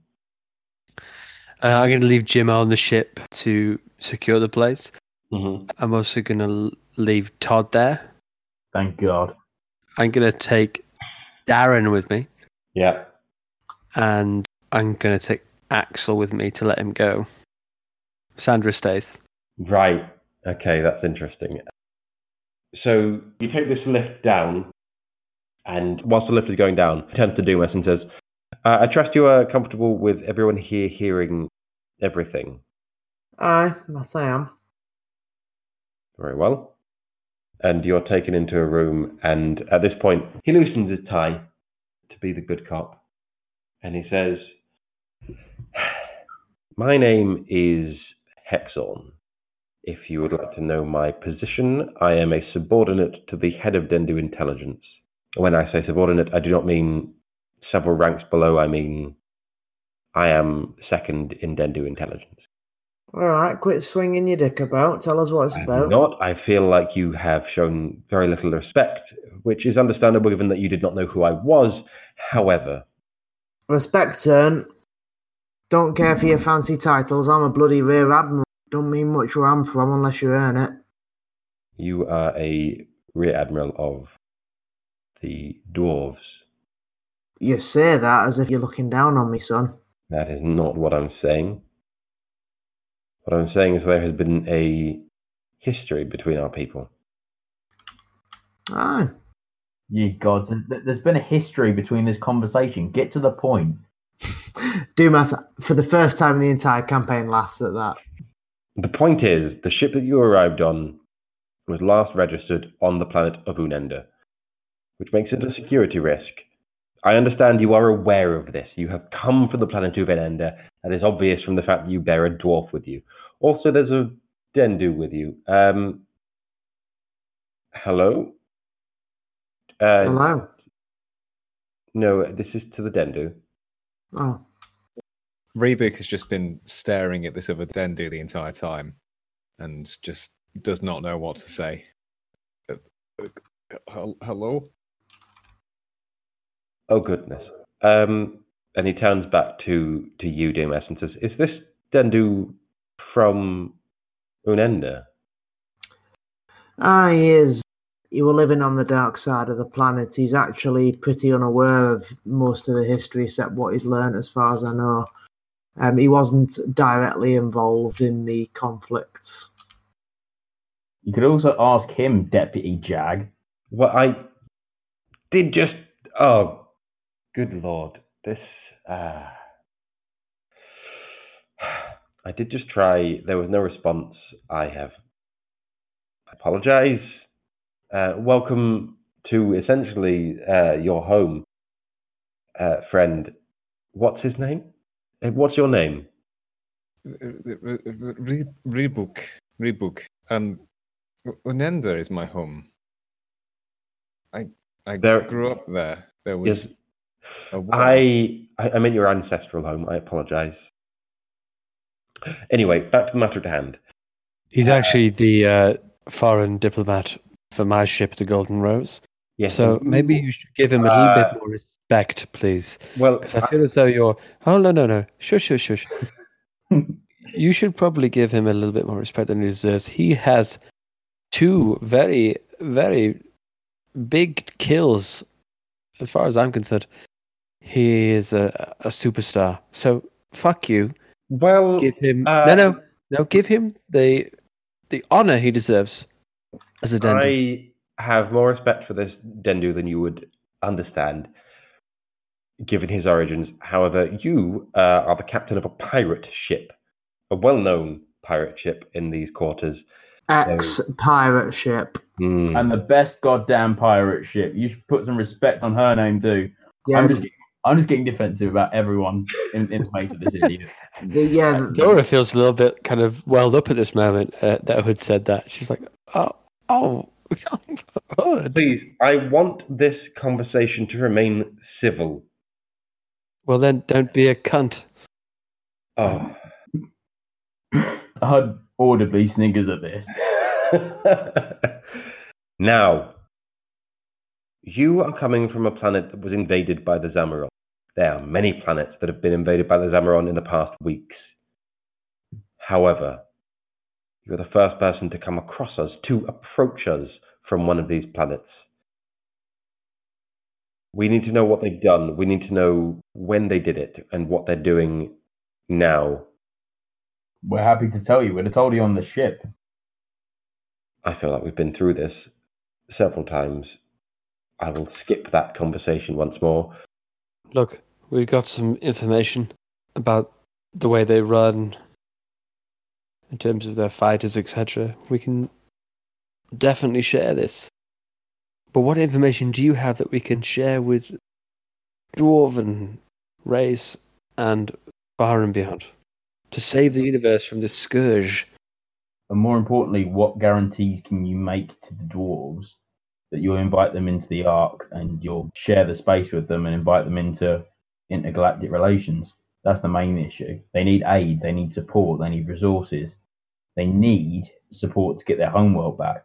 Uh, I'm going to leave Jim on the ship to secure the place. Mm-hmm. I'm also going to leave Todd there. Thank God. I'm going to take Darren with me, Yeah. and I'm going to take Axel with me to let him go. Sandra stays. Right. Okay, that's interesting. So you take this lift down, and whilst the lift is going down, he turns to Dumas and says, uh, I trust you are comfortable with everyone here hearing everything. Aye, that I am. Very well. And you're taken into a room, and at this point, he loosens his tie to be the good cop. And he says, my name is Hexorn. If you would like to know my position, I am a subordinate to the head of Dendu Intelligence. When I say subordinate, I do not mean several ranks below. I mean, I am second in Dendu Intelligence. Alright, quit swinging your dick about. Tell us what it's I'm about. not. I feel like you have shown very little respect, which is understandable given that you did not know who I was. However, Respect, turn. Don't care for your fancy titles. I'm a bloody rear admiral. Don't mean much where I'm from unless you earn it. you are a rear admiral of the dwarves. You say that as if you're looking down on me, son. That is not what I'm saying. What I'm saying is there has been a history between our people. Aye. Ye gods, th- there's been a history between this conversation. Get to the point. Dumas, for the first time in the entire campaign, laughs at that. The point is, the ship that you arrived on was last registered on the planet of Unenda, which makes it a security risk. I understand you are aware of this. You have come from the planet of Unenda. That is obvious from the fact that you bear a dwarf with you. Also, there's a Dendu with you. Um, hello? Uh, Hello? No, this is to the Dendu. Oh. Reebok has just been staring at this other Dendu the entire time and just does not know what to say. Uh, uh, hel- hello? Oh, goodness. Um, and he turns back to, to you, Dumas, and says, is this Dendu from Unenda? Ah, he is. He was living on the dark side of the planet. He's actually pretty unaware of most of the history except what he's learned as far as I know. Um, he wasn't directly involved in the conflicts. You could also ask him, Deputy Jag. Well, I did just... Oh, good Lord. This... Uh... I did just try. There was no response. I have. I apologize. Uh, welcome to essentially uh, your home, uh, friend. What's his name? Uh, What's your name? Re- Rebook. Rebook. And Unenda is my home. I I There- grew up there. There was Yes. a war. I, I I meant your ancestral home. I apologize. Anyway, back to the matter at hand. He's actually the uh, foreign diplomat for my ship, the Golden Rose. Yes. So and maybe you- you should give him a little Uh, bit more respect, please. Well, Because I feel as though you're. Oh, no, no, no. Shush, shush, shush. You should probably give him a little bit more respect than he deserves. He has two very, very big kills. As far as I'm concerned, he is a, a superstar. So fuck you. well, Give him uh, no, no, no. Give him the the honor he deserves as a Dendu. I have more respect for this Dendu than you would understand, given his origins. However, you uh, are the captain of a pirate ship, a well-known pirate ship in these quarters. Ex pirate ship. Hmm. And the best goddamn pirate ship. You should put some respect on her name too. Yeah, I'm just I'm just getting defensive about everyone in, in space with this idiot. the, yeah. Dora feels a little bit kind of welled up at this moment uh, that Hood said that. She's like, oh, oh, Hood. Please, I want this conversation to remain civil. Well, then don't be a cunt. Oh. Hud audibly sniggers at this. Now, you are coming from a planet that was invaded by the Zamaron. There are many planets that have been invaded by the Zamaron in the past weeks. However, you're the first person to come across us, to approach us from one of these planets. We need to know what they've done. We need to know when they did it and what they're doing now. We're happy to tell you. We'd have told you on the ship. I feel like we've been through this several times. I will skip that conversation once more. Look, we've got some information about the way they run in terms of their fighters, et cetera. We can definitely share this. But what information do you have that we can share with Dwarven race and far and beyond to save the universe from this scourge? And more importantly, what guarantees can you make to the dwarves that you'll invite them into the Ark and you'll share the space with them and invite them into intergalactic relations? That's the main issue. They need aid, they need support, they need resources. They need support to get their homeworld back.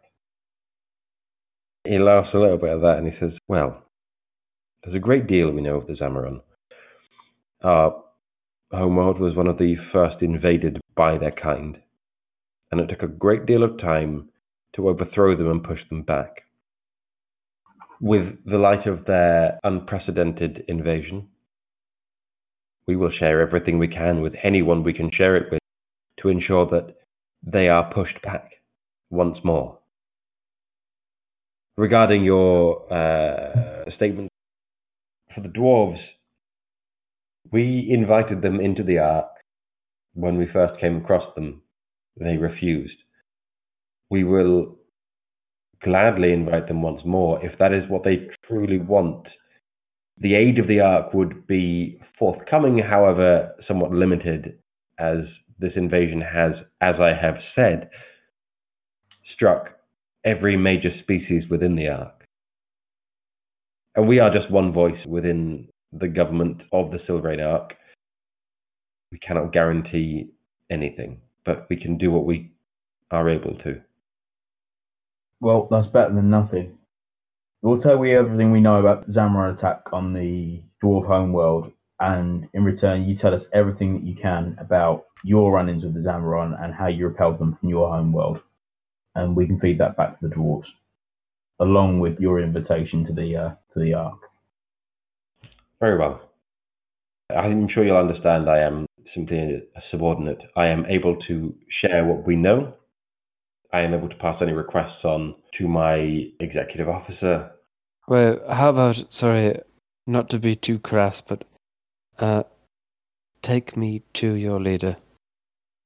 He laughs a little bit at that and he says, well, there's a great deal we know of the Zamaron. Our homeworld was one of the first invaded by their kind, and it took a great deal of time to overthrow them and push them back. With the light of their unprecedented invasion, we will share everything we can with anyone we can share it with to ensure that they are pushed back once more. Regarding your uh, statement for the dwarves, we invited them into the Ark when we first came across them. They refused. We will gladly invite them once more if that is what they truly want. The aid of the Ark would be forthcoming, however, somewhat limited, as this invasion has, as I have said, struck every major species within the Ark. And we are just one voice within the government of the Silverane Ark. We cannot guarantee anything, but we can do what we are able to. Well, that's better than nothing. We'll tell you everything we know about the Zamaron attack on the dwarf homeworld, and in return, you tell us everything that you can about your run-ins with the Zamaron and how you repelled them from your homeworld. And we can feed that back to the dwarves, along with your invitation to the uh, to the Ark. Very well. I'm sure you'll understand I am simply a subordinate. I am able to share what we know. I am able to pass any requests on to my executive officer. Well, how about, sorry, not to be too crass, but uh, take me to your leader.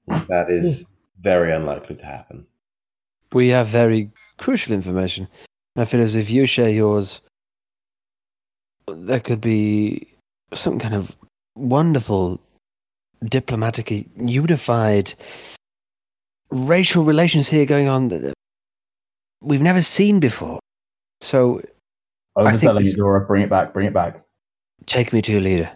That is very unlikely to happen. We have very crucial information. I feel as if you share yours, there could be some kind of wonderful, diplomatically unified racial relations here going on that we've never seen before. So, I was I just think telling you, this- Dora, bring it back, bring it back. take me to your leader.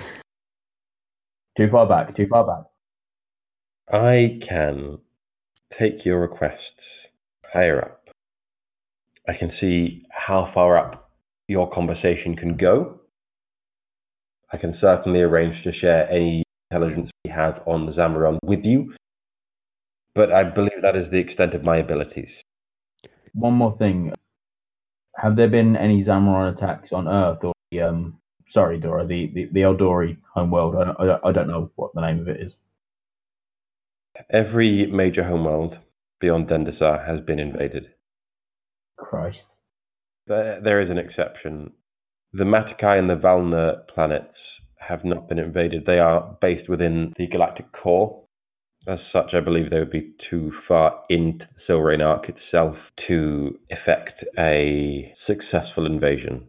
Too far back, too far back. I can take your requests higher up. I can see how far up your conversation can go. I can certainly arrange to share any intelligence we have on the Zamaron with you, but I believe that is the extent of my abilities. One more thing. Have there been any Zamaron attacks on Earth or the, um, sorry, Dora, the, the, the Eldori homeworld? I don't, I, don't, I don't know what the name of it is. Every major homeworld beyond Dendasar has been invaded. Christ. There, there is an exception. The Matakai and the Valna planets have not been invaded. They are based within the galactic core. As such, I believe they would be too far into the Silverrain Arc itself to effect a successful invasion.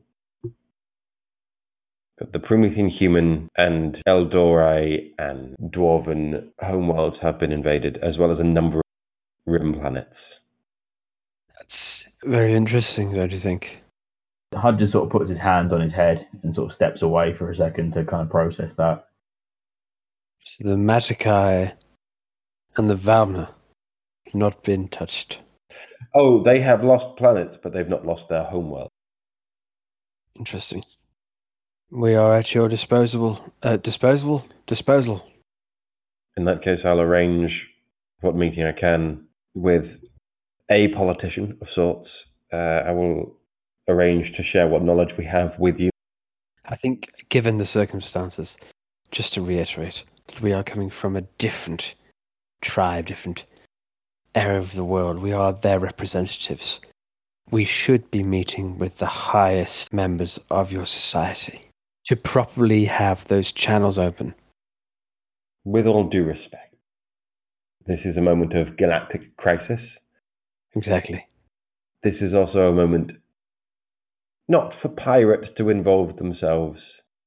But the Promethean human and Eldori and Dwarven homeworlds have been invaded, as well as a number of rim planets. That's very interesting, don't you think? Hud just sort of puts his hands on his head and sort of steps away for a second to kind of process that. So the Matakai and the Valna have not been touched. Oh, they have lost planets, but they've not lost their homeworld. Interesting. We are at your disposable, uh, disposable, disposal. In that case, I'll arrange what meeting I can with a politician of sorts. Uh, I will arrange to share what knowledge we have with you. I think, given the circumstances, just to reiterate, that we are coming from a different tribe, different area of the world. We are their representatives. We should be meeting with the highest members of your society to properly have those channels open. With all due respect, this is a moment of galactic crisis. Exactly. This is also a moment not for pirates to involve themselves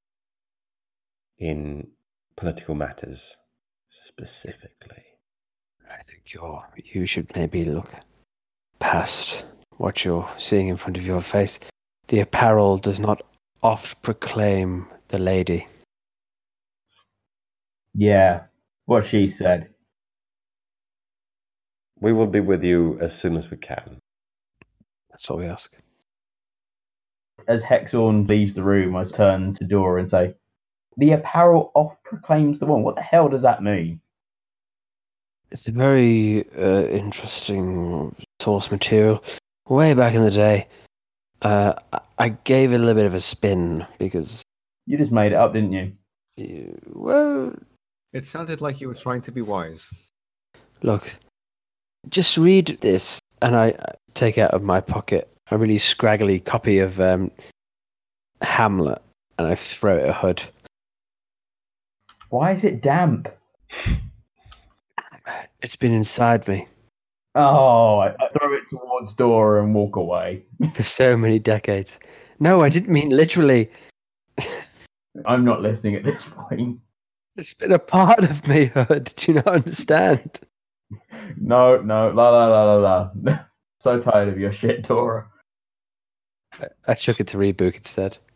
in political matters specifically. I think you're, you should maybe look past what you're seeing in front of your face. The apparel does not oft proclaim the lady. Yeah, what she said. We will be with you as soon as we can. That's all we ask. As Hexorn leaves the room, I turn to Dora and say, the apparel oft proclaims the one. What the hell does that mean? It's a very uh, interesting source material. Way back in the day, uh, I gave it a little bit of a spin because, You just made it up, didn't you? uh, well, It sounded like you were trying to be wise. look, just read this, and I I take out of my pocket a really scraggly copy of um, Hamlet, and I throw it at Hood. Why is it damp? It's been inside me Oh, I, I throw it towards Dora and walk away. for so many decades. No, I didn't mean literally. I'm not listening at this point. It's been a part of me, Hood. Do you not understand? No, no, la la la la la. So tired of your shit, Dora. I, I chuck it to Rebook instead.